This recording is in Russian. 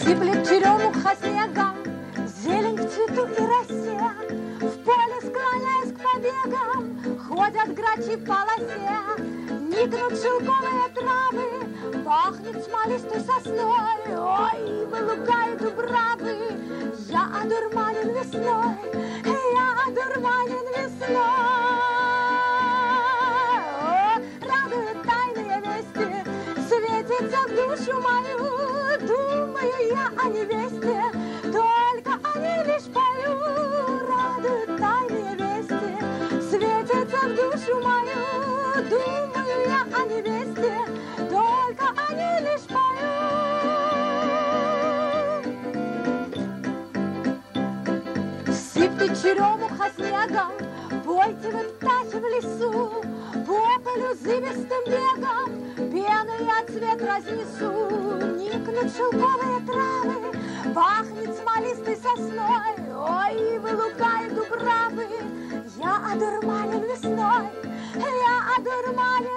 Сыплет черемуха снегом, зелень в цвету и росе. В поле, склоняясь к побегам, ходят грачи в полосе. Никнут шелковые травы, пахнет смолистой сосной. Ой, вылугают дубравы, я одурманен весной, я одурманен весной. О, радует тайные вести, светится в душу мою. Думаю я о невесте, только они лишь пою. Радуют тайные вести, светится в душу мою. Думаю я о невесте, только они лишь пою. Сыпьте черемуха снегом, пойте вы птахи в лесу. По полю зыбистым бегом пену я цвет разнесу. Никнут шелковые травы, пахнет смолистой сосной. Ой, вылугают дубравы, я одурманен весной, я одурманен